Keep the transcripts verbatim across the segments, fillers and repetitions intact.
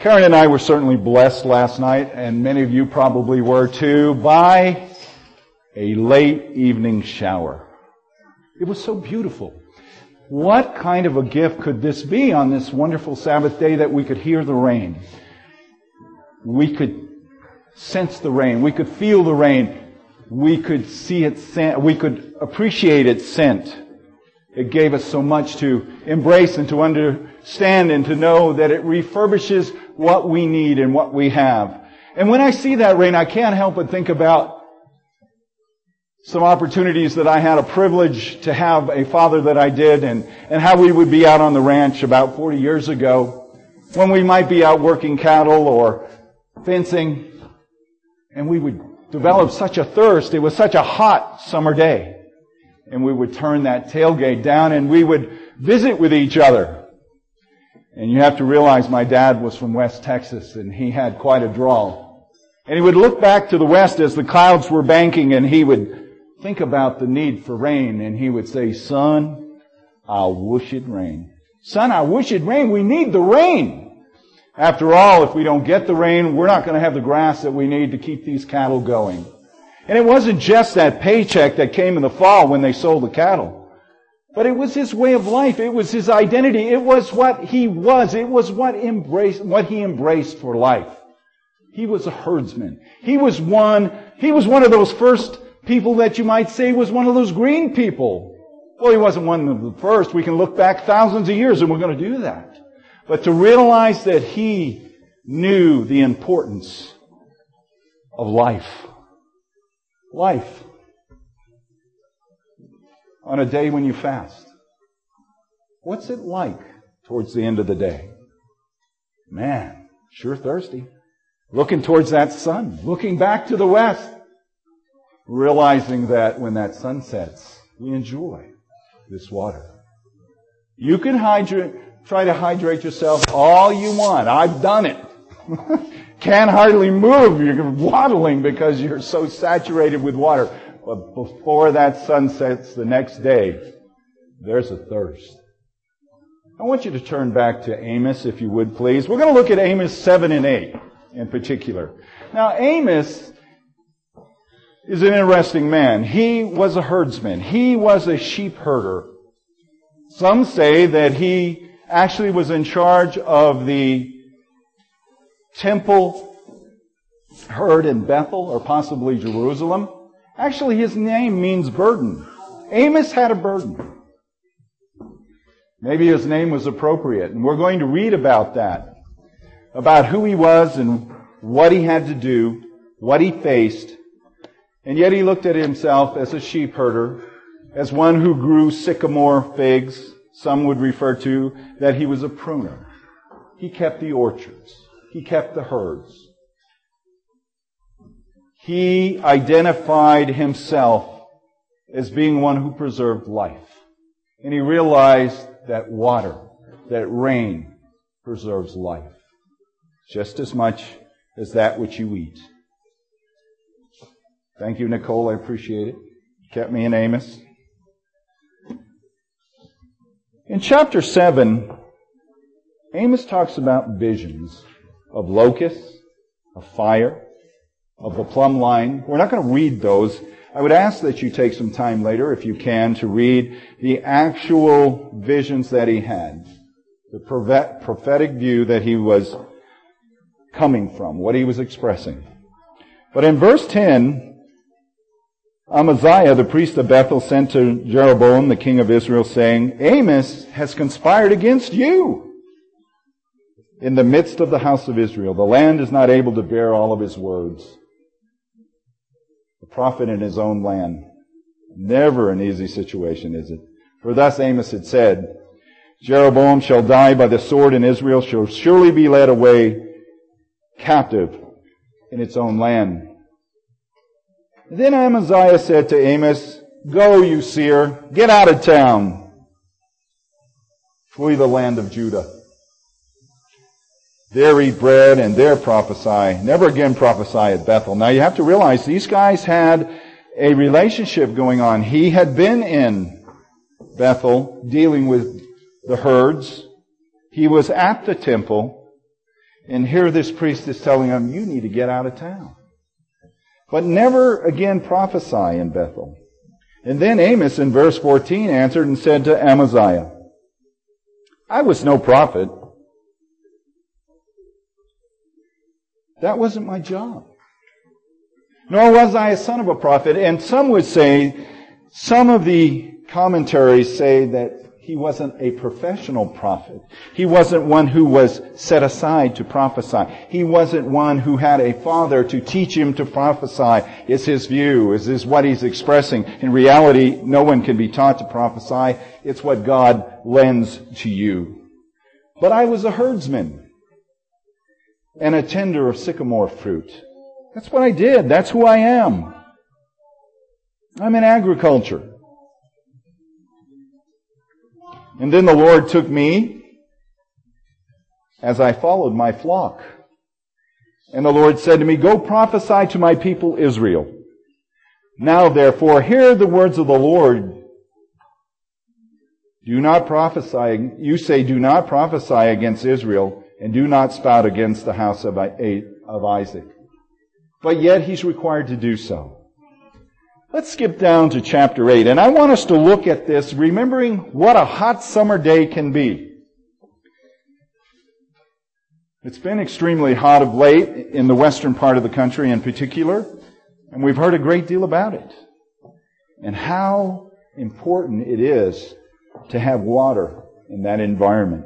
Karen and I were certainly blessed last night, and many of you probably were too, by a late evening shower. It was so beautiful. What kind of a gift could this be on this wonderful Sabbath day that we could hear the rain? We could sense the rain. We could feel the rain. We could see its scent. We could appreciate its scent. It gave us so much to embrace and to understand and to know that it refurbishes what we need and what we have. And when I see that rain, I can't help but think about some opportunities that I had a privilege to have a father that I did, and, and how we would be out on the ranch about forty years ago when we might be out working cattle or fencing, and we would develop such a thirst. It was such a hot summer day. And we would turn that tailgate down and we would visit with each other. And you have to realize my dad was from West Texas and he had quite a drawl. And he would look back to the west as the clouds were banking and he would think about the need for rain. And he would say, "Son, I wish it rained. Son, I wish it rained. We need the rain. After all, if we don't get the rain, we're not going to have the grass that we need to keep these cattle going." And it wasn't just that paycheck that came in the fall when they sold the cattle. But it was his way of life. It was his identity. It was what he was. It was what embraced, what he embraced for life. He was a herdsman. He was one, he was one of those first people that you might say was one of those green people. Well, he wasn't one of the first. We can look back thousands of years and we're going to do that. But to realize that he knew the importance of life. Life. On a day when you fast. What's it like towards the end of the day? Man, sure thirsty. Looking towards that sun. Looking back to the west. Realizing that when that sun sets, we enjoy this water. You can hydrate, try to hydrate yourself all you want. I've done it. Can't hardly move. You're waddling because you're so saturated with water. But before that sun sets the next day, there's a thirst. I want you to turn back to Amos, if you would, please. We're going to look at Amos seven and eight in particular. Now, Amos is an interesting man. He was a herdsman. He was a sheep herder. Some say that he actually was in charge of the temple herd in Bethel, or possibly Jerusalem. Actually, his name means burden. Amos had a burden. Maybe his name was appropriate. And we're going to read about that. About who he was and what he had to do, what he faced. And yet he looked at himself as a sheep herder, as one who grew sycamore figs. Some would refer to that he was a pruner. He kept the orchards. He kept the herds. He identified himself as being one who preserved life. And he realized that water, that rain, preserves life. Just as much as that which you eat. Thank you, Nicole. I appreciate it. You kept me in Amos. In chapter seven, Amos talks about visions of locusts, of fire, of the plumb line. We're not going to read those. I would ask that you take some time later, if you can, to read the actual visions that he had. The prophetic view that he was coming from, what he was expressing. But in verse ten, Amaziah, the priest of Bethel, sent to Jeroboam, the king of Israel, saying, "Amos has conspired against you in the midst of the house of Israel. The land is not able to bear all of his words." The prophet in his own land. Never an easy situation, is it? For thus Amos had said, "Jeroboam shall die by the sword, and Israel shall surely be led away captive in its own land." Then Amaziah said to Amos, "Go, you seer, get out of town. Flee the land of Judah. There eat bread and there prophesy. Never again prophesy at Bethel." Now you have to realize these guys had a relationship going on. He had been in Bethel dealing with the herds. He was at the temple. And here this priest is telling him, you need to get out of town. But never again prophesy in Bethel. And then Amos in verse fourteen answered and said to Amaziah, I was no prophet. That wasn't my job. Nor was I a son of a prophet. And some would say, some of the commentaries say that he wasn't a professional prophet. He wasn't one who was set aside to prophesy. He wasn't one who had a father to teach him to prophesy. It's his view. Is this what he's expressing? In reality, no one can be taught to prophesy. It's what God lends to you. But I was a herdsman and a tender of sycamore fruit. That's what I did. That's who I am. I'm in agriculture. And then the Lord took me as I followed my flock. And the Lord said to me, go prophesy to my people Israel. Now therefore, hear the words of the Lord. Do not prophesy, you say, do not prophesy against Israel, and do not spout against the house of Isaac. But yet he's required to do so. Let's skip down to chapter eight, and I want us to look at this, remembering what a hot summer day can be. It's been extremely hot of late in the western part of the country in particular, and we've heard a great deal about it. And how important it is to have water in that environment.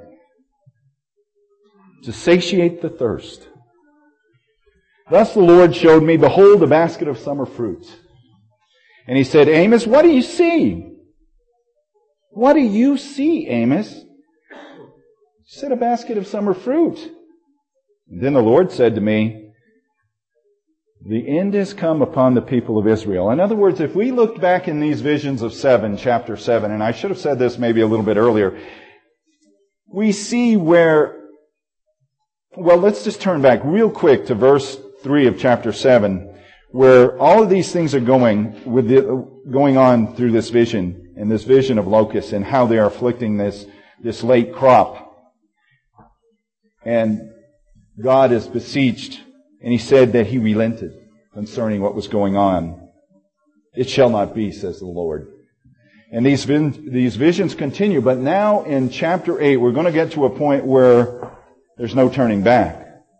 To satiate the thirst. Thus the Lord showed me, behold, a basket of summer fruits. And he said, Amos, what do you see? What do you see, Amos? He said, a basket of summer fruit. And then the Lord said to me, the end has come upon the people of Israel. In other words, if we looked back in these visions of seven, chapter seven, and I should have said this maybe a little bit earlier, we see where, well, let's just turn back real quick to verse three of chapter seven, where all of these things are going with the, going on through this vision, and this vision of locusts, and how they are afflicting this, this late crop. And God is beseeched, and he said that he relented concerning what was going on. It shall not be, says the Lord. And these, these visions continue, but now in chapter eight, we're going to get to a point where there's no turning back.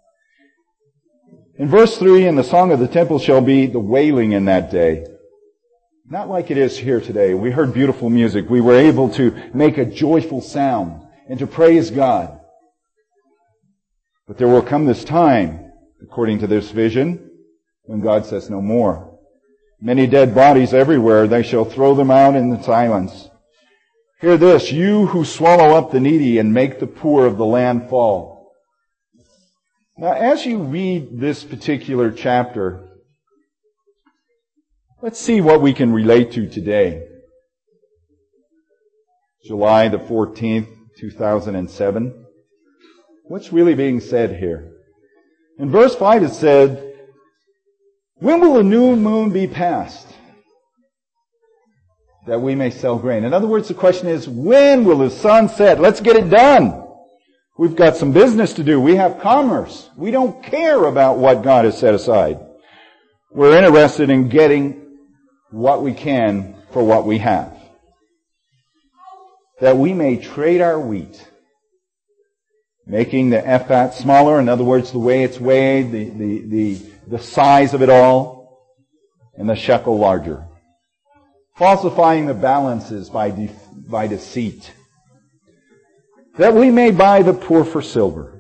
In verse three, and the song of the temple shall be the wailing in that day. Not like it is here today. We heard beautiful music. We were able to make a joyful sound and to praise God. But there will come this time, according to this vision, when God says no more. Many dead bodies everywhere, they shall throw them out in the silence. Hear this, you who swallow up the needy and make the poor of the land fall. Now, as you read this particular chapter, let's see what we can relate to today. July the fourteenth, two thousand seven. What's really being said here? In verse five it said, when will the new moon be passed, that we may sell grain? In other words, the question is, when will the sun set? Let's get it done. We've got some business to do. We have commerce. We don't care about what God has set aside. We're interested in getting what we can for what we have. That we may trade our wheat, making the ephah smaller, in other words, the way it's weighed, the, the, the, the size of it all, and the shekel larger. Falsifying the balances by, de- by deceit. That we may buy the poor for silver,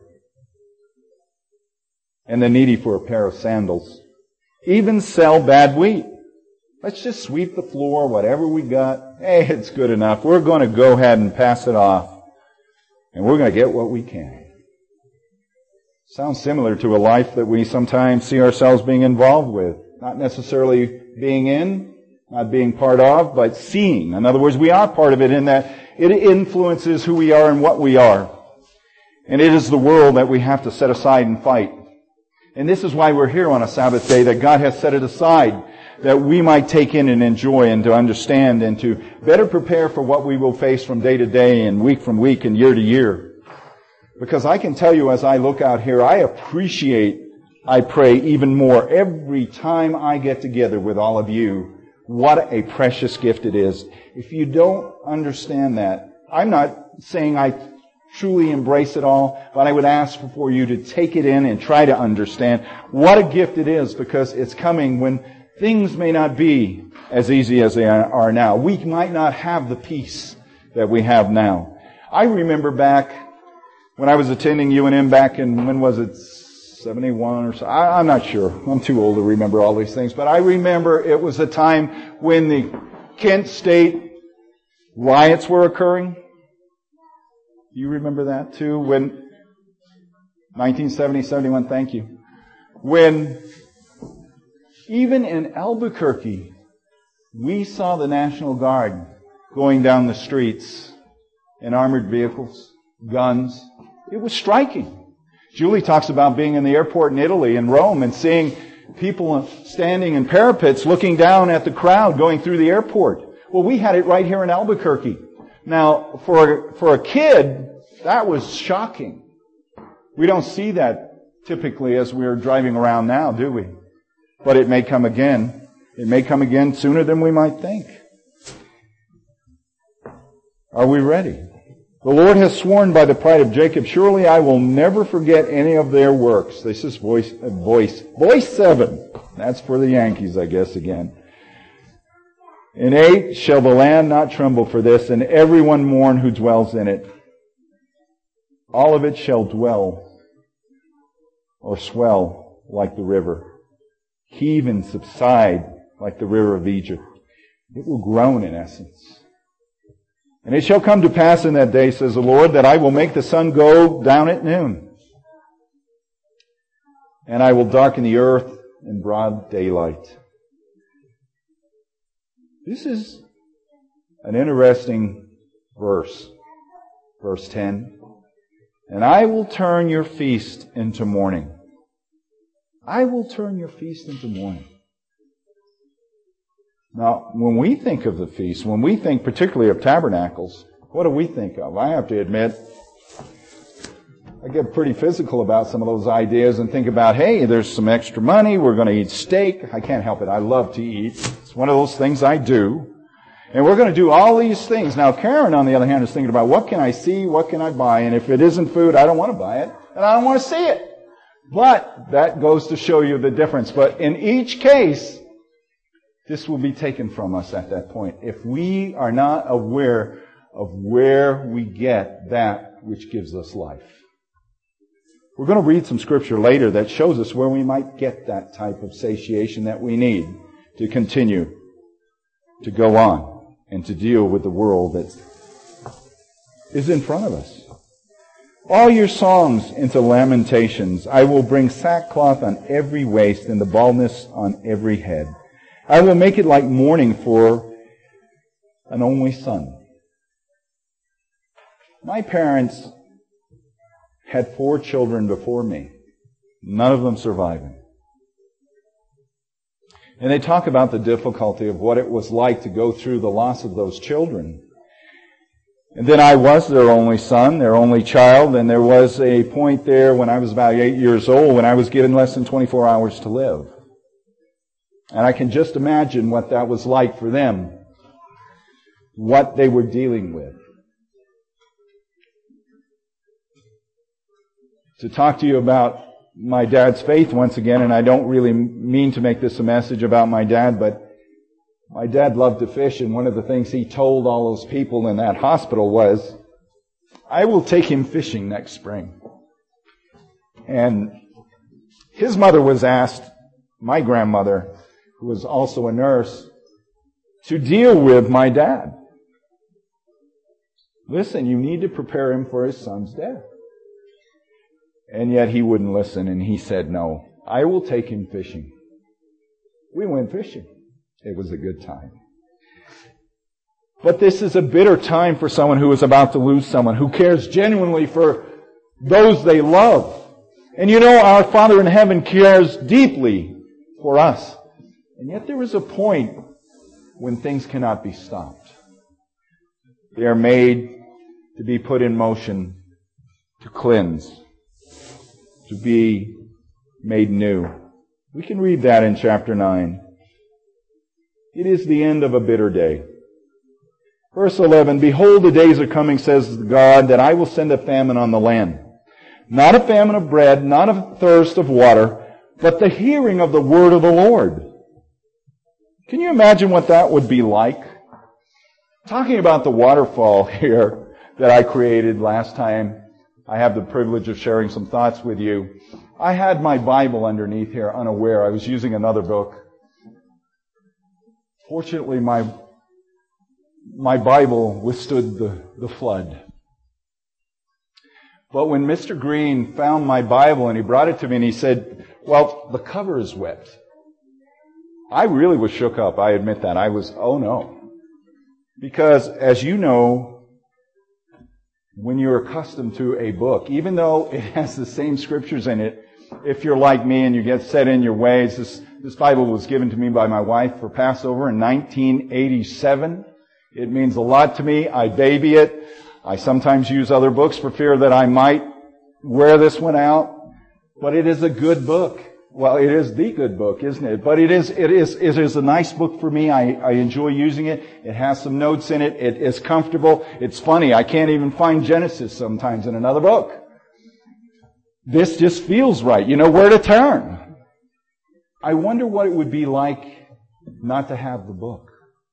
and the needy for a pair of sandals. Even sell bad wheat. Let's just sweep the floor, whatever we got. Hey, it's good enough. We're going to go ahead and pass it off, and we're going to get what we can. Sounds similar to a life that we sometimes see ourselves being involved with. Not necessarily being in, not being part of, but seeing. In other words, we are part of it in that it influences who we are and what we are. And it is the world that we have to set aside and fight. And this is why we're here on a Sabbath day, that God has set it aside, that we might take in and enjoy and to understand and to better prepare for what we will face from day to day and week from week and year to year. Because I can tell you as I look out here, I appreciate, I pray even more every time I get together with all of you, what a precious gift it is. If you don't understand that, I'm not saying I truly embrace it all, but I would ask for you to take it in and try to understand what a gift it is, because it's coming when things may not be as easy as they are now. We might not have the peace that we have now. I remember back when I was attending U N M back in, when was it, seventy-one or so? I, I'm not sure. I'm too old to remember all these things, but I remember it was a time when the Kent State riots were occurring. You remember that too? When nineteen seventy, seventy-one, thank you. When even in Albuquerque, we saw the National Guard going down the streets in armored vehicles, guns. It was striking. Julie talks about being in the airport in Italy, in Rome, and seeing people standing in parapets looking down at the crowd going through the airport. Well, we had it right here in Albuquerque. Now, for, for a kid, that was shocking. We don't see that typically as we're driving around now, do we? But it may come again. It may come again sooner than we might think. Are we ready? The Lord has sworn by the pride of Jacob, surely I will never forget any of their works. This is voice, uh, voice, voice seven. That's for the Yankees, I guess, again. In eight, shall the land not tremble for this, and everyone mourn who dwells in it. All of it shall dwell or swell like the river, heave and subside like the river of Egypt. It will groan in essence. And it shall come to pass in that day, says the Lord, that I will make the sun go down at noon, and I will darken the earth in broad daylight. This is an interesting verse. Verse ten. And I will turn your feast into mourning. I will turn your feast into mourning. Now, when we think of the feast, when we think particularly of tabernacles, what do we think of? I have to admit, I get pretty physical about some of those ideas and think about, hey, there's some extra money, we're going to eat steak. I can't help it. I love to eat. It's one of those things I do. And we're going to do all these things. Now, Karen, on the other hand, is thinking about what can I see, what can I buy, and if it isn't food, I don't want to buy it, and I don't want to see it. But that goes to show you the difference. But in each case, this will be taken from us at that point if we are not aware of where we get that which gives us life. We're going to read some scripture later that shows us where we might get that type of satiation that we need to continue to go on and to deal with the world that is in front of us. All your songs into lamentations. I will bring sackcloth on every waist and the baldness on every head. I will make it like mourning for an only son. My parents had four children before me, none of them surviving. And they talk about the difficulty of what it was like to go through the loss of those children. And then I was their only son, their only child, and there was a point there when I was about eight years old when I was given less than twenty-four hours to live. And I can just imagine what that was like for them, what they were dealing with. To talk to you about my dad's faith once again, and I don't really mean to make this a message about my dad, but my dad loved to fish, and one of the things he told all those people in that hospital was, I will take him fishing next spring. And his mother was asked, my grandmother, who was also a nurse, to deal with my dad. Listen, you need to prepare him for his son's death. And yet he wouldn't listen, and he said, no, I will take him fishing. We went fishing. It was a good time. But this is a bitter time for someone who is about to lose someone, who cares genuinely for those they love. And you know, our Father in heaven cares deeply for us. And yet there is a point when things cannot be stopped. They are made to be put in motion to cleanse, to be made new. We can read that in chapter nine. It is the end of a bitter day. Verse eleven, behold, the days are coming, says God, that I will send a famine on the land. Not a famine of bread, not a thirst of water, but the hearing of the word of the Lord. Can you imagine what that would be like? Talking about the waterfall here that I created last time, I have the privilege of sharing some thoughts with you. I had my Bible underneath here, unaware. I was using another book. Fortunately, my my Bible withstood the, the flood. But when Mister Green found my Bible and he brought it to me and he said, well, the cover is wet. I really was shook up. I admit that. I was, oh no. Because, as you know, when you're accustomed to a book, even though it has the same scriptures in it, if you're like me and you get set in your ways, this, this Bible was given to me by my wife for Passover in nineteen eighty-seven. It means a lot to me. I baby it. I sometimes use other books for fear that I might wear this one out. But it is a good book. Well, it is the good book, isn't it? But it is, it is, it is a nice book for me. I, I enjoy using it. It has some notes in it. It is comfortable. It's funny. I can't even find Genesis sometimes in another book. This just feels right. You know where to turn. I wonder what it would be like not to have the book.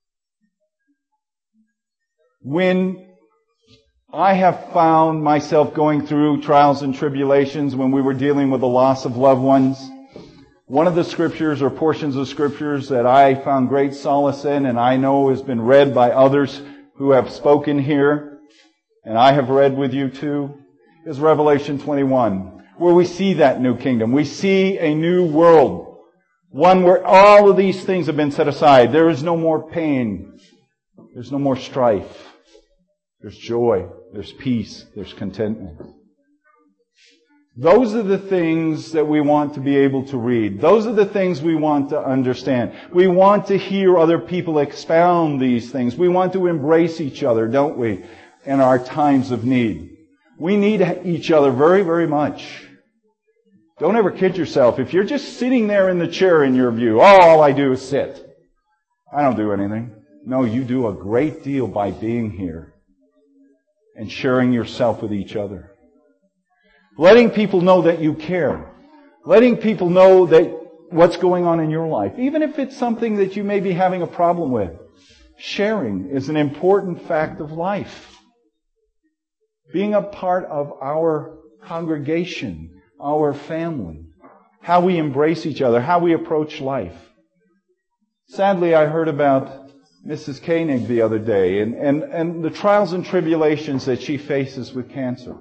When I have found myself going through trials and tribulations when we were dealing with the loss of loved ones, one of the scriptures or portions of scriptures that I found great solace in, and I know has been read by others who have spoken here, and I have read with you too, is Revelation twenty-one, where we see that new kingdom. We see a new world, one where all of these things have been set aside. There is no more pain. There's no more strife. There's joy. There's peace. There's contentment. Those are the things that we want to be able to read. Those are the things we want to understand. We want to hear other people expound these things. We want to embrace each other, don't we, in our times of need. We need each other very, very much. Don't ever kid yourself. If you're just sitting there in the chair in your view, oh, all I do is sit. I don't do anything. No, you do a great deal by being here and sharing yourself with each other. Letting people know that you care. Letting people know that what's going on in your life. Even if it's something that you may be having a problem with. Sharing is an important fact of life. Being a part of our congregation, our family. How we embrace each other. How we approach life. Sadly, I heard about Missus Koenig the other day and, and, and the trials and tribulations that she faces with cancer.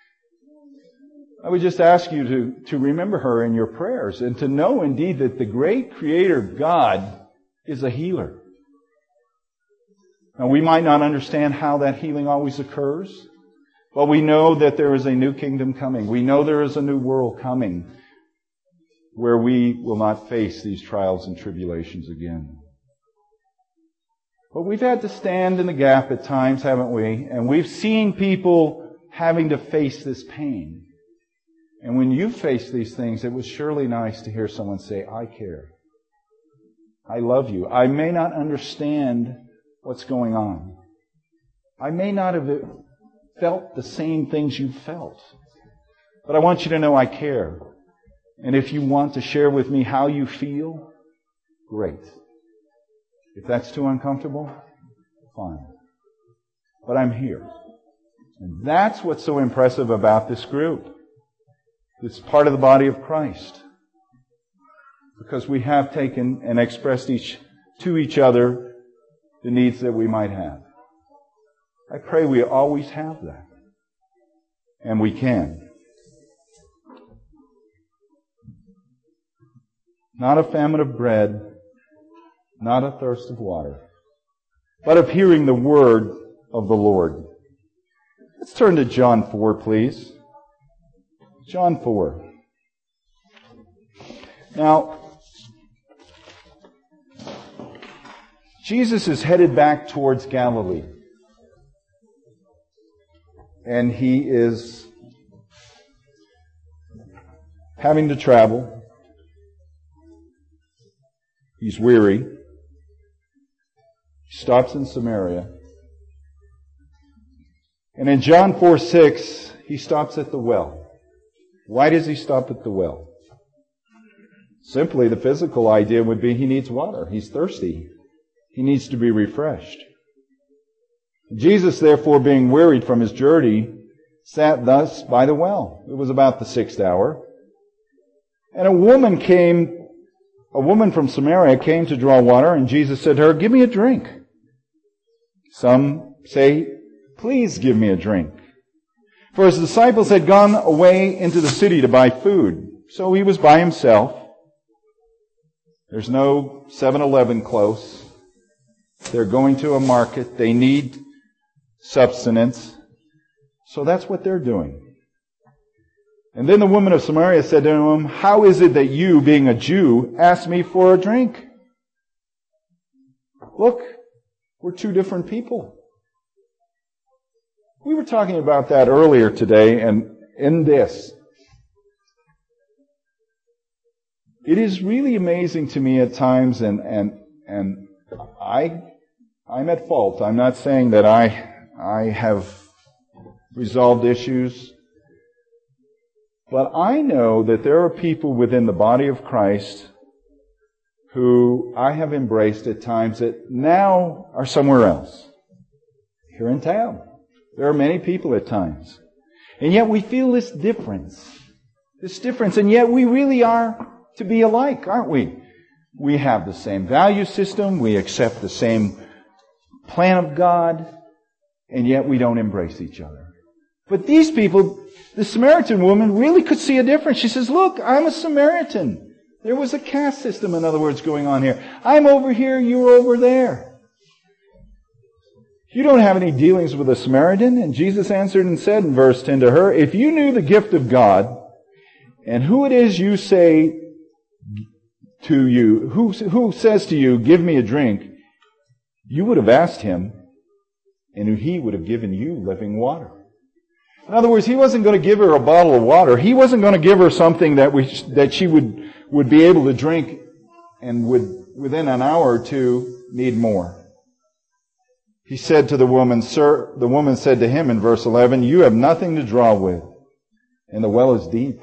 I would just ask you to, to remember her in your prayers and to know indeed that the great Creator God is a healer. Now we might not understand how that healing always occurs, but we know that there is a new kingdom coming. We know there is a new world coming where we will not face these trials and tribulations again. But we've had to stand in the gap at times, haven't we? And we've seen people having to face this pain. And when you face these things, it was surely nice to hear someone say, I care. I love you. I may not understand what's going on. I may not have felt the same things you've felt. But I want you to know I care. And if you want to share with me how you feel, great. If that's too uncomfortable, fine. But I'm here. And that's what's so impressive about this group. It's part of the body of Christ. Because we have taken and expressed each to each other the needs that we might have. I pray we always have that. And we can. Not a famine of bread, not a thirst of water, but of hearing the word of the Lord. Let's turn to John four, please. John four. Now, Jesus is headed back towards Galilee. And he is having to travel. He's weary. He stops in Samaria. And in John four six, he stops at the well. Why does he stop at the well? Simply, the physical idea would be he needs water. He's thirsty. He needs to be refreshed. Jesus, therefore, being wearied from his journey, sat thus by the well. It was about the sixth hour. And a woman came, a woman from Samaria came to draw water, and Jesus said to her, "Give me a drink." Some say, "Please give me a drink." For his disciples had gone away into the city to buy food. So he was by himself. There's no seven eleven close. They're going to a market. They need subsistence. So that's what they're doing. And then the woman of Samaria said to him, "How is it that you, being a Jew, ask me for a drink?" Look, we're two different people. We were talking about that earlier today, and in this, it is really amazing to me at times, and and and I I'm at fault. I'm not saying that I I have resolved issues, but I know that there are people within the body of Christ who I have embraced at times that now are somewhere else, here in town. There are many people at times. And yet we feel this difference. This difference. And yet we really are to be alike, aren't we? We have the same value system. We accept the same plan of God. And yet we don't embrace each other. But these people, the Samaritan woman really could see a difference. She says, "Look, I'm a Samaritan." There was a caste system, in other words, going on here. I'm over here, you're over there. You don't have any dealings with a Samaritan. And Jesus answered and said in verse ten to her, "If you knew the gift of God, and who it is you say to you, who, who says to you, 'Give me a drink,' you would have asked him, and he would have given you living water." In other words, he wasn't going to give her a bottle of water. He wasn't going to give her something that we, that she would, would be able to drink and would, within an hour or two, need more. He said to the woman, "Sir," the woman said to him in verse eleven, "You have nothing to draw with, and the well is deep."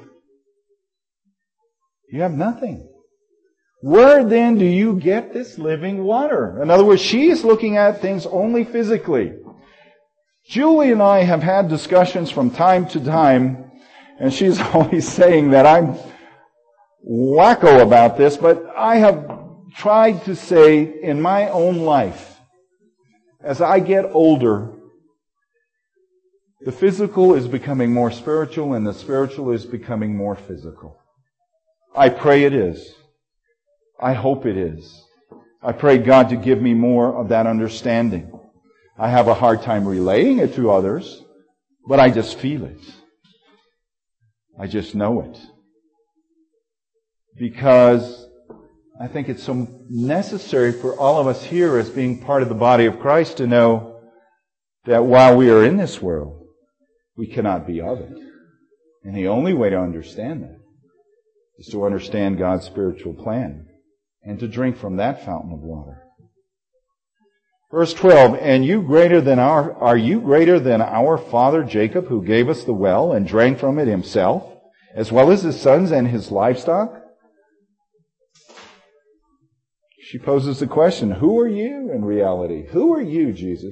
You have nothing. Where then do you get this living water? In other words, she is looking at things only physically. Julie and I have had discussions from time to time, and she's always saying that I'm wacko about this, but I have tried to say in my own life, as I get older, the physical is becoming more spiritual and the spiritual is becoming more physical. I pray it is. I hope it is. I pray God to give me more of that understanding. I have a hard time relating it to others, but I just feel it. I just know it. Because I think it's so necessary for all of us here as being part of the body of Christ to know that while we are in this world, we cannot be of it. And the only way to understand that is to understand God's spiritual plan and to drink from that fountain of water. Verse twelve, "And you greater than our, are you greater than our father Jacob, who gave us the well and drank from it himself, as well as his sons and his livestock?" She poses the question, who are you in reality? Who are you, Jesus?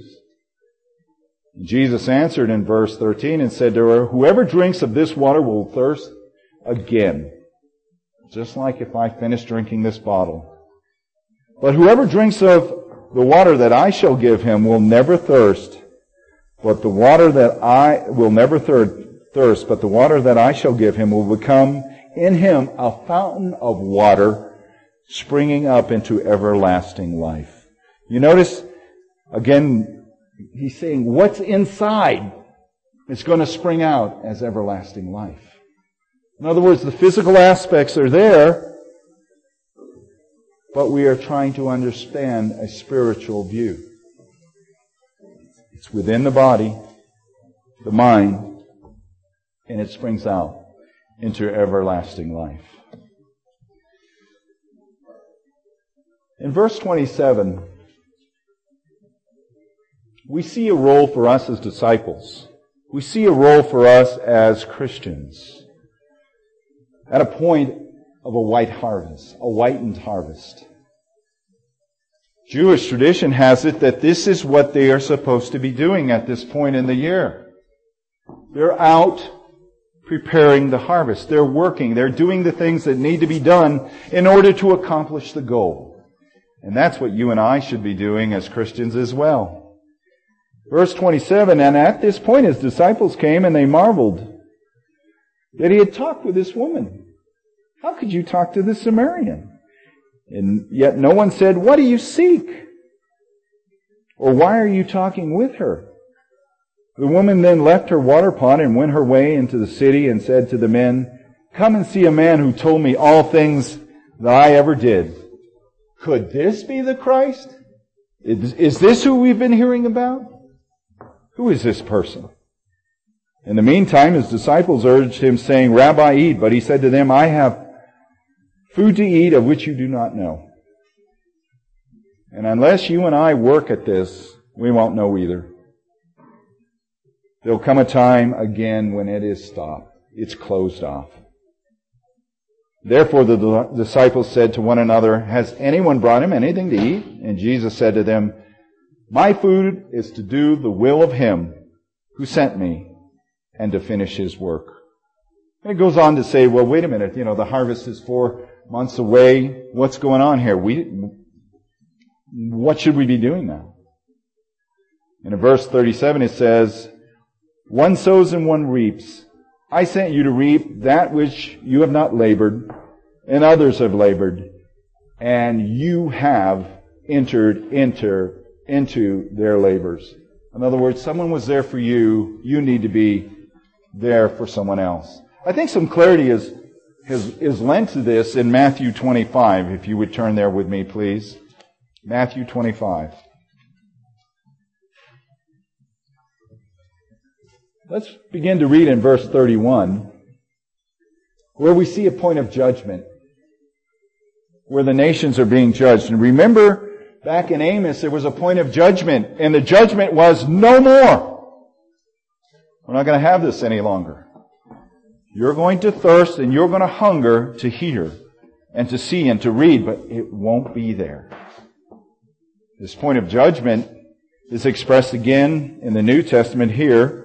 Jesus answered in verse thirteen and said to her, "Whoever drinks of this water will thirst again, just like if I finish drinking this bottle. But whoever drinks of the water that I shall give him will never thirst, but the water that I will never thirst, but the water that I shall give him will become in him a fountain of water springing up into everlasting life." You notice, again, he's saying what's inside is going to spring out as everlasting life. In other words, the physical aspects are there, but we are trying to understand a spiritual view. It's within the body, the mind, and it springs out. into everlasting life. In verse twenty-seven, we see a role for us as disciples. We see a role for us as Christians at a point of a white harvest, a whitened harvest. Jewish tradition has it that this is what they are supposed to be doing at this point in the year. They're out preparing the harvest. They're working. They're doing the things that need to be done in order to accomplish the goal. And that's what you and I should be doing as Christians as well. Verse twenty-seven, and at this point his disciples came and they marveled that he had talked with this woman. How could you talk to the Samaritan? And yet no one said, what do you seek? Or why are you talking with her? The woman then left her water pot and went her way into the city and said to the men, come and see a man who told me all things that I ever did. Could this be the Christ? Is, is this who we've been hearing about? Who is this person? In the meantime, his disciples urged him, saying, Rabbi, eat. But he said to them, I have food to eat of which you do not know. And unless you and I work at this, we won't know either. There'll come a time again when it is stopped. It's closed off. Therefore the disciples said to one another, has anyone brought him anything to eat? And Jesus said to them, my food is to do the will of him who sent me and to finish his work. And it goes on to say, well, wait a minute, you know, the harvest is four months away. What's going on here? We, what should we be doing now? And in verse thirty-seven it says, one sows and one reaps. I sent you to reap that which you have not labored, and others have labored, and you have entered into, into their labors. In other words, someone was there for you, you need to be there for someone else. I think some clarity is, is, is lent to this in Matthew twenty-five, if you would turn there with me, please. Matthew twenty-five. Let's begin to read in verse thirty-one, where we see a point of judgment, where the nations are being judged. And remember, back in Amos, there was a point of judgment, and the judgment was no more. We're not going to have this any longer. You're going to thirst and you're going to hunger to hear and to see and to read, but it won't be there. This point of judgment is expressed again in the New Testament here.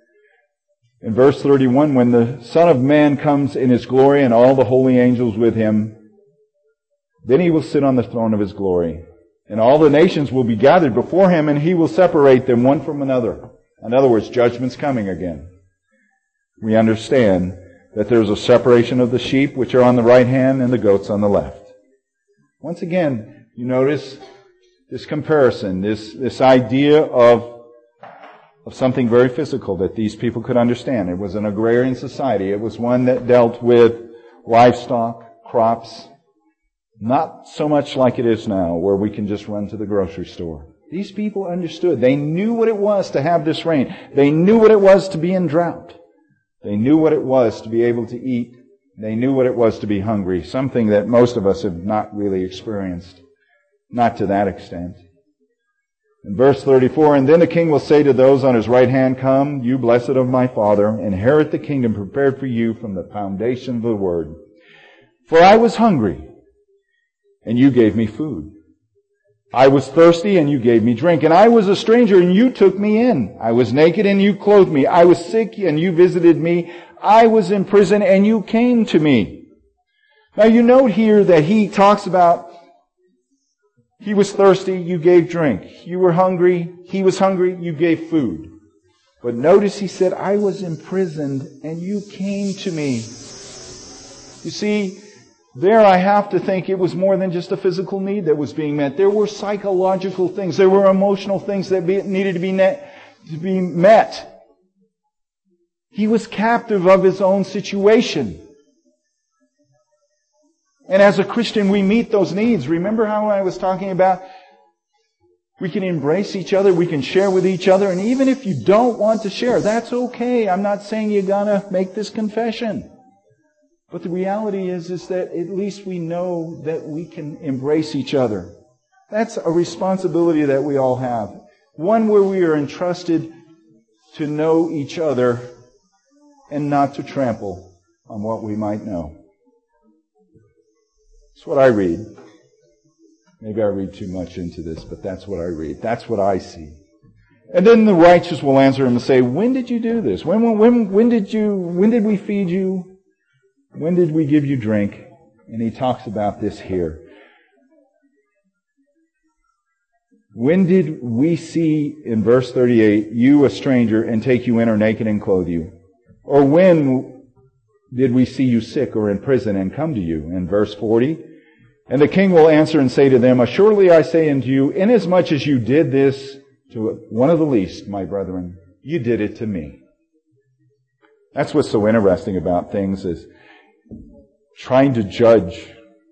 In verse thirty-one, when the Son of Man comes in His glory and all the holy angels with Him, then He will sit on the throne of His glory. And all the nations will be gathered before Him, and He will separate them one from another. In other words, judgment's coming again. We understand that there's a separation of the sheep which are on the right hand and the goats on the left. Once again, you notice this comparison, this, this idea of of something very physical that these people could understand. It was an agrarian society. It was one that dealt with livestock, crops, not so much like it is now, where we can just run to the grocery store. These people understood. They knew what it was to have this rain. They knew what it was to be in drought. They knew what it was to be able to eat. They knew what it was to be hungry, something that most of us have not really experienced, not to that extent. In verse thirty-four, and then the king will say to those on his right hand, come, you blessed of my Father, inherit the kingdom prepared for you from the foundation of the world. For I was hungry, and you gave me food. I was thirsty, and you gave me drink. And I was a stranger, and you took me in. I was naked, and you clothed me. I was sick, and you visited me. I was in prison, and you came to me. Now you note here that he talks about he was thirsty, you gave drink. You were hungry, he was hungry, you gave food. But notice he said, I was imprisoned and you came to me. You see, there I have to think it was more than just a physical need that was being met. There were psychological things, there were emotional things that be, needed to be, net, to be met. He was captive of his own situation. And as a Christian, we meet those needs. Remember how I was talking about we can embrace each other, we can share with each other, and even if you don't want to share, that's okay. I'm not saying you gotta make this confession. But the reality is, is that at least we know that we can embrace each other. That's a responsibility that we all have. One where we are entrusted to know each other and not to trample on what we might know. That's what I read. Maybe I read too much into this, but that's what I read. That's what I see. And then the righteous will answer him and say, when did you do this? When, when, when did you, when did we feed you? When did we give you drink? And he talks about this here. When did we see, in verse thirty-eight, you a stranger and take you in or naked and clothe you? Or when did we see you sick or in prison and come to you? In verse forty, and the king will answer and say to them, assuredly I say unto you, inasmuch as you did this to one of the least, my brethren, you did it to me. That's what's so interesting about things, is trying to judge.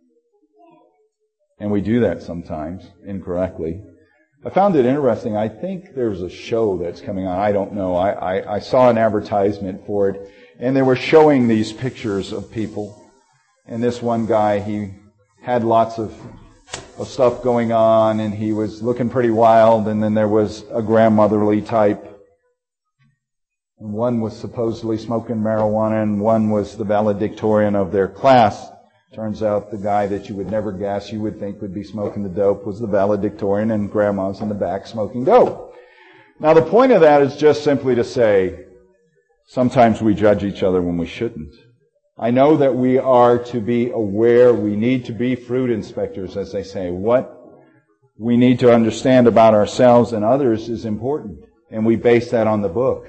And we do that sometimes incorrectly. I found it interesting. I think there's a show that's coming on. I don't know. I, I, I saw an advertisement for it, and they were showing these pictures of people. And this one guy, he had lots of, of stuff going on, and he was looking pretty wild. And then there was a grandmotherly type. And one was supposedly smoking marijuana, and one was the valedictorian of their class. Turns out the guy that you would never guess you would think would be smoking the dope was the valedictorian, and grandma's in the back smoking dope. Now the point of that is just simply to say, sometimes we judge each other when we shouldn't. I know that we are to be aware, we need to be fruit inspectors, as they say. What we need to understand about ourselves and others is important, and we base that on the book.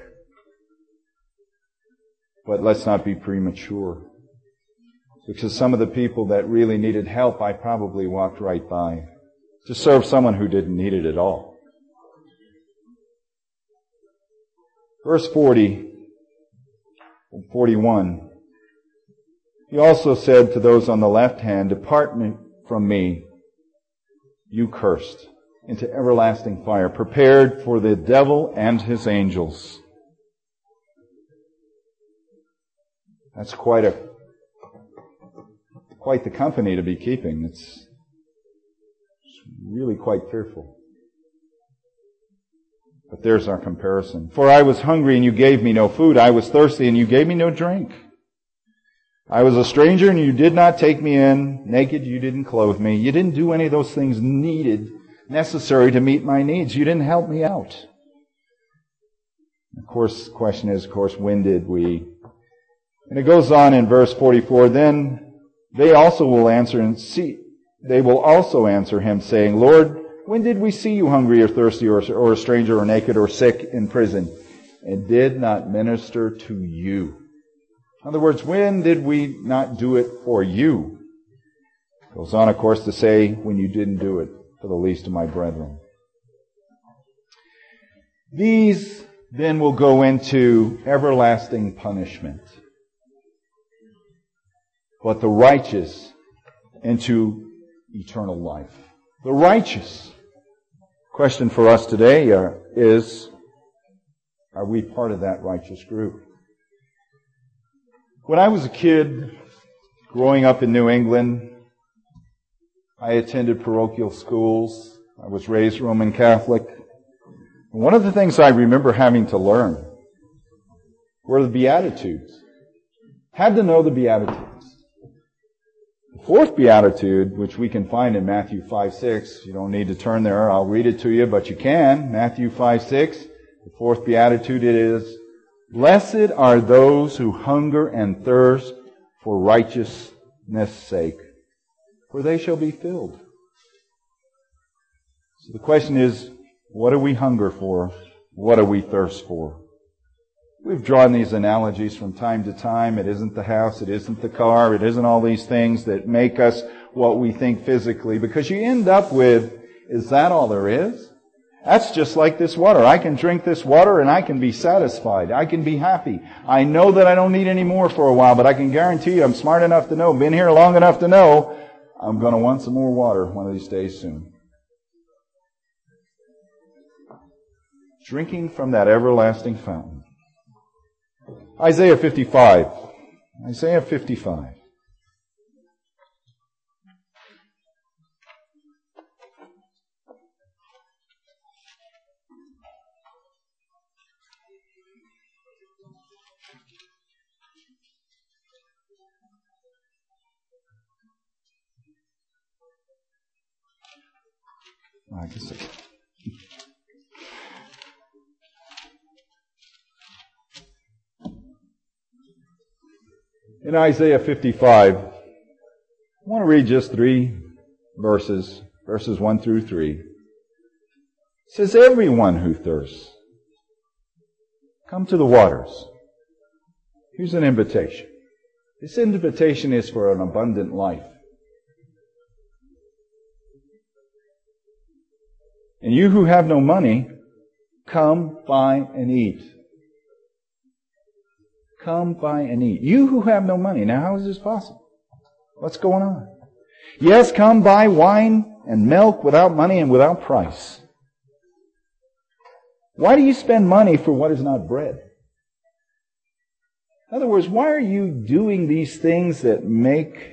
But let's not be premature. Because some of the people that really needed help, I probably walked right by to serve someone who didn't need it at all. Verse forty, forty-one. He also said to those on the left hand, depart from me, you cursed, into everlasting fire, prepared for the devil and his angels. That's quite a Quite the company to be keeping. It's, it's really quite fearful. But there's our comparison. For I was hungry and you gave me no food. I was thirsty and you gave me no drink. I was a stranger and you did not take me in. Naked, you didn't clothe me. You didn't do any of those things needed, necessary to meet my needs. You didn't help me out. Of course, the question is, of course, when did we? And it goes on in verse forty-four, then they also will answer and see, they will also answer him saying, Lord, when did we see you hungry or thirsty or, or a stranger or naked or sick in prison and did not minister to you? In other words, when did we not do it for you? Goes on, of course, to say, when you didn't do it for the least of my brethren. These then will go into everlasting punishment, but the righteous into eternal life. The righteous. Question for us today uh, is, are we part of that righteous group? When I was a kid, growing up in New England, I attended parochial schools. I was raised Roman Catholic. And one of the things I remember having to learn were the Beatitudes. Had to know the Beatitudes. The fourth beatitude, which we can find in Matthew five six, you don't need to turn there, I'll read it to you, but you can. Matthew five six, the fourth beatitude it is, blessed are those who hunger and thirst for righteousness' sake, for they shall be filled. So the question is, what do we hunger for? What do we thirst for? We've drawn these analogies from time to time. It isn't the house, it isn't the car, it isn't all these things that make us what we think physically, because you end up with, is that all there is? That's just like this water. I can drink this water and I can be satisfied. I can be happy. I know that I don't need any more for a while, but I can guarantee you I'm smart enough to know, been here long enough to know, I'm going to want some more water one of these days soon. Drinking from that everlasting fountain. Isaiah fifty-five. Isaiah fifty-five. I guess it- In Isaiah fifty-five, I want to read just three verses, verses one through three. It says, everyone who thirsts, come to the waters. Here's an invitation. This invitation is for an abundant life. And you who have no money, come, buy, and eat. Come, buy, and eat. You who have no money. Now, how is this possible? What's going on? Yes, come buy wine and milk without money and without price. Why do you spend money for what is not bread? In other words, why are you doing these things that make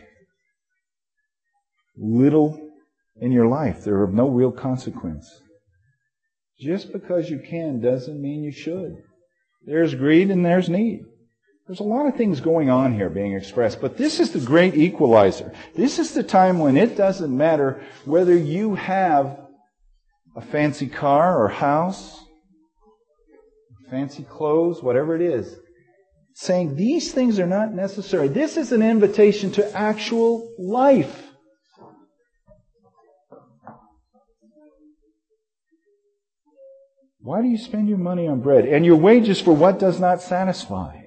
little in your life? They're of no real consequence. Just because you can doesn't mean you should. There's greed and there's need. There's a lot of things going on here being expressed, but this is the great equalizer. This is the time when it doesn't matter whether you have a fancy car or house, fancy clothes, whatever it is. Saying these things are not necessary. This is an invitation to actual life. Why do you spend your money on bread and your wages for what does not satisfy?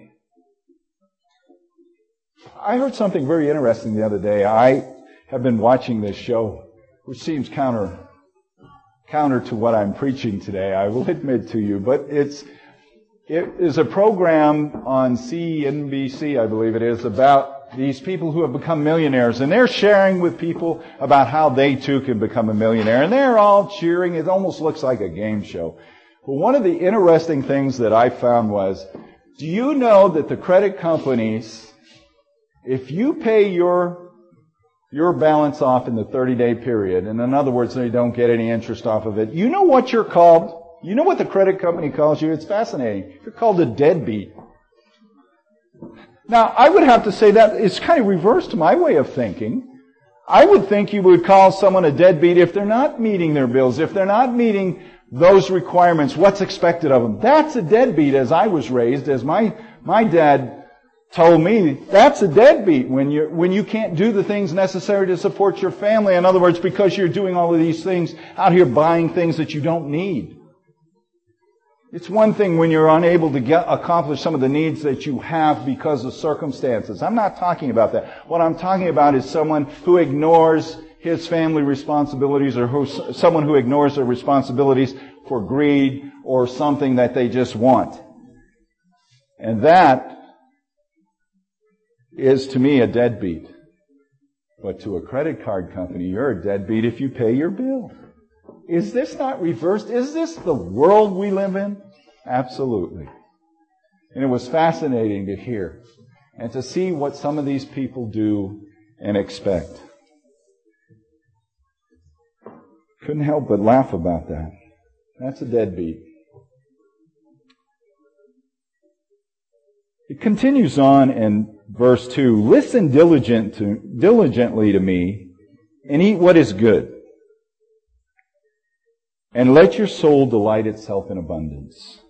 I heard something very interesting the other day. I have been watching this show, which seems counter counter to what I'm preaching today, I will admit to you, but it's it is a program on C N B C, I believe it is, about these people who have become millionaires, and they're sharing with people about how they too can become a millionaire, and they're all cheering. It almost looks like a game show. But one of the interesting things that I found was, do you know that the credit companies, if you pay your your balance off in the thirty-day period, and in other words, they don't get any interest off of it, you know what you're called? You know what the credit company calls you? It's fascinating. You're called a deadbeat. Now, I would have to say that it's kind of reverse to my way of thinking. I would think you would call someone a deadbeat if they're not meeting their bills, if they're not meeting those requirements, what's expected of them. That's a deadbeat as I was raised, as my, my dad told me. That's a deadbeat when you when you can't do the things necessary to support your family. In other words, because you're doing all of these things out here buying things that you don't need. It's one thing when you're unable to get, accomplish some of the needs that you have because of circumstances. I'm not talking about that. What I'm talking about is someone who ignores his family responsibilities, or who, someone who ignores their responsibilities for greed or something that they just want. And that is to me a deadbeat. But to a credit card company, you're a deadbeat if you pay your bill. Is this not reversed? Is this the world we live in? Absolutely. And it was fascinating to hear and to see what some of these people do and expect. Couldn't help but laugh about that. That's a deadbeat. It continues on in verse two. Listen diligent to, diligently to me and eat what is good. And let your soul delight itself in abundance.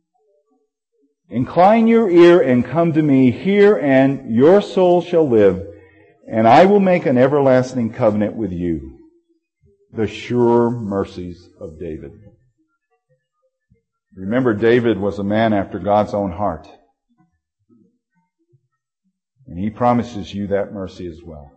Incline your ear and come to me. Hear, and your soul shall live. And I will make an everlasting covenant with you. The sure mercies of David. Remember, David was a man after God's own heart. And he promises you that mercy as well.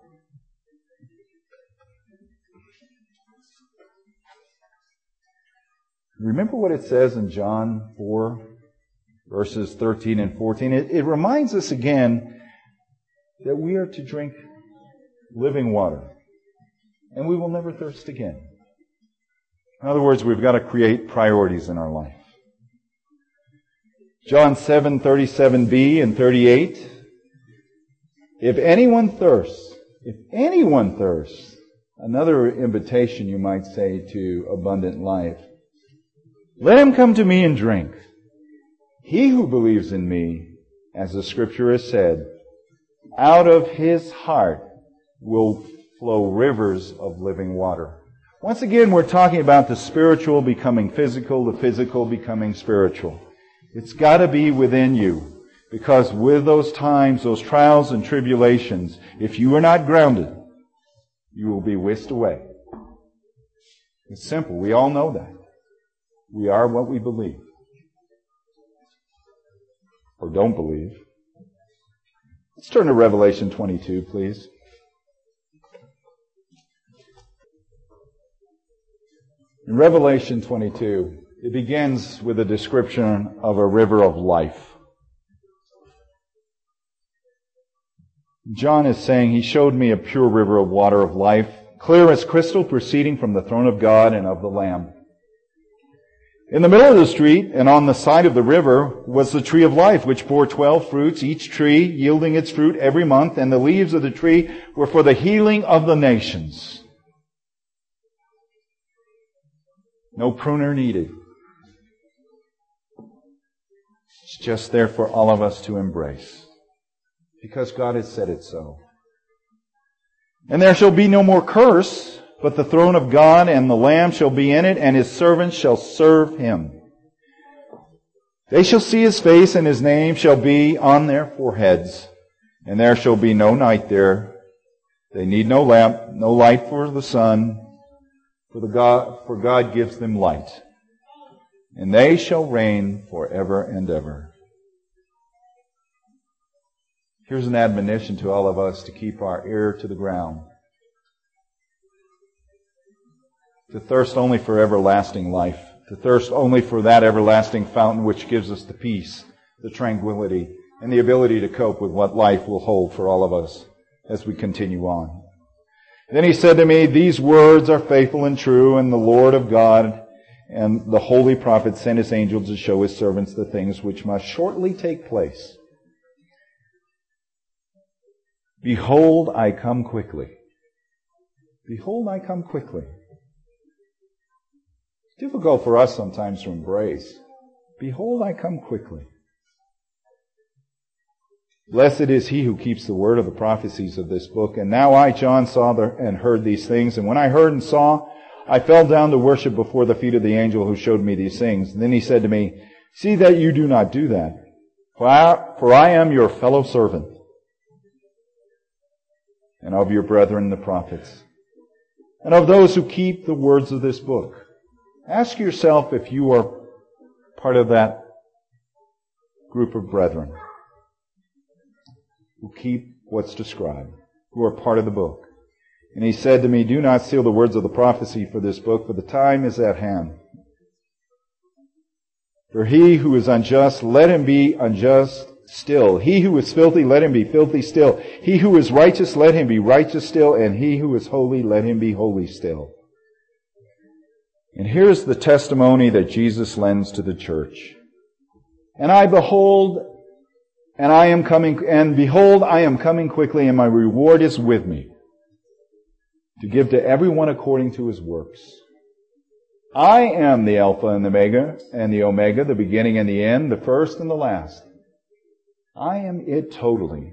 Remember what it says in John four, verses thirteen and fourteen. It, it reminds us again that we are to drink living water. And we will never thirst again. In other words, we've got to create priorities in our life. John seven, thirty-seven b and thirty-eight. If anyone thirsts, if anyone thirsts, another invitation you might say to abundant life. Let him come to me and drink. He who believes in me, as the scripture has said, out of his heart will flow rivers of living water. Once again, we're talking about the spiritual becoming physical, the physical becoming spiritual. It's got to be within you, because with those times, those trials and tribulations, if you are not grounded, you will be whisked away. It's simple. We all know that. We are what we believe. Or don't believe. Let's turn to Revelation twenty-two, please. In Revelation twenty-two, it begins with a description of a river of life. John is saying, He showed me a pure river of water of life, clear as crystal, proceeding from the throne of God and of the Lamb. In the middle of the street and on the side of the river was the tree of life, which bore twelve fruits, each tree yielding its fruit every month, and the leaves of the tree were for the healing of the nations. No pruner needed. It's just there for all of us to embrace, because God has said it so. And there shall be no more curse, but the throne of God and the Lamb shall be in it, and His servants shall serve Him. They shall see His face, and His name shall be on their foreheads. And there shall be no night there. They need no lamp, no light for the sun, for the God, for God gives them light. And they shall reign forever and ever. Here's an admonition to all of us to keep our ear to the ground. To thirst only for everlasting life. To thirst only for that everlasting fountain which gives us the peace, the tranquility, and the ability to cope with what life will hold for all of us as we continue on. Then he said to me, These words are faithful and true, and the Lord of God and the holy prophet sent his angels to show his servants the things which must shortly take place. Behold, I come quickly. Behold, I come quickly. It's difficult for us sometimes to embrace. Behold, I come quickly. Blessed is he who keeps the word of the prophecies of this book. And now I, John, saw the, and heard these things. And when I heard and saw, I fell down to worship before the feet of the angel who showed me these things. And then he said to me, See that you do not do that, for I, for I am your fellow servant, and of your brethren the prophets, and of those who keep the words of this book. Ask yourself if you are part of that group of brethren who keep what's described, who are part of the book. And he said to me, Do not seal the words of the prophecy for this book, for the time is at hand. For he who is unjust, let him be unjust still. He who is filthy, let him be filthy still. He who is righteous, let him be righteous still. And he who is holy, let him be holy still. And here's the testimony that Jesus lends to the church. And I behold, and I am coming, and behold, I am coming quickly, and my reward is with me, to give to everyone according to his works. I am the Alpha and the Omega, and the Omega, the beginning and the end, the first and the last. I am it totally.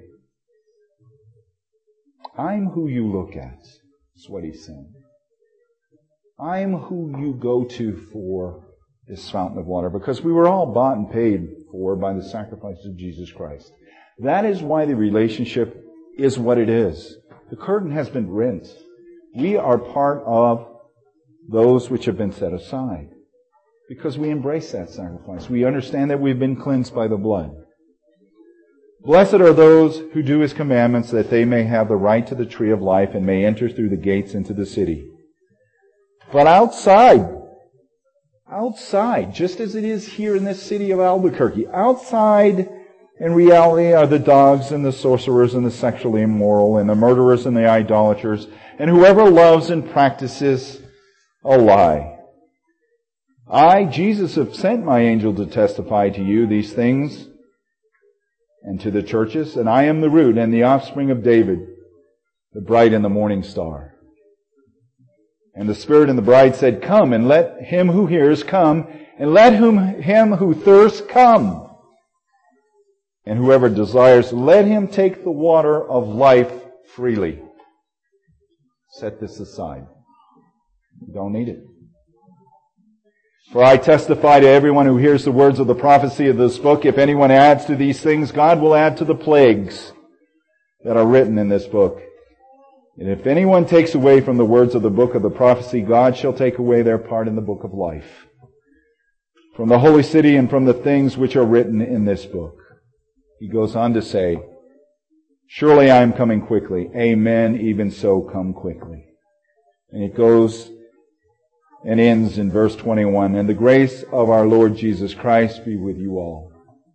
I'm who you look at. That's what he's saying. I'm who you go to for this fountain of water, because we were all bought and paid for by the sacrifice of Jesus Christ. That is why the relationship is what it is. The curtain has been rent. We are part of those which have been set aside, because we embrace that sacrifice. We understand that we've been cleansed by the blood. Blessed are those who do his commandments, that they may have the right to the tree of life and may enter through the gates into the city. But outside, outside, just as it is here in this city of Albuquerque, outside in reality are the dogs and the sorcerers and the sexually immoral and the murderers and the idolaters and whoever loves and practices a lie. I, Jesus, have sent my angel to testify to you these things and to the churches, and I am the root and the offspring of David, the bright and the morning star. And the Spirit and the bride said, Come, and let him who hears come, and let whom, him who thirsts come. And whoever desires, let him take the water of life freely. Set this aside. You don't need it. For I testify to everyone who hears the words of the prophecy of this book, if anyone adds to these things, God will add to the plagues that are written in this book. And if anyone takes away from the words of the book of the prophecy, God shall take away their part in the book of life, from the holy city and from the things which are written in this book. He goes on to say, surely I am coming quickly. Amen. Even so, come quickly. And it goes and ends in verse twenty-one. And the grace of our Lord Jesus Christ be with you all.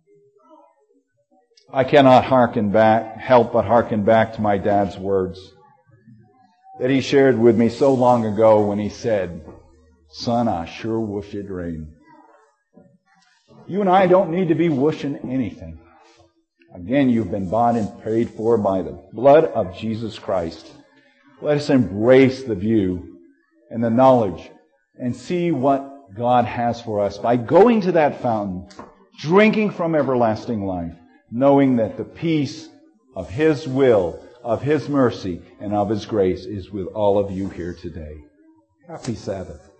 I cannot hearken back, help but hearken back to my dad's words that he shared with me so long ago when he said, son, I sure wish it'd rain. You and I don't need to be wishing anything. Again, you've been bought and paid for by the blood of Jesus Christ. Let us embrace the view and the knowledge and see what God has for us by going to that fountain, drinking from everlasting life, knowing that the peace of His will, of His mercy, and of His grace is with all of you here today. Happy Sabbath.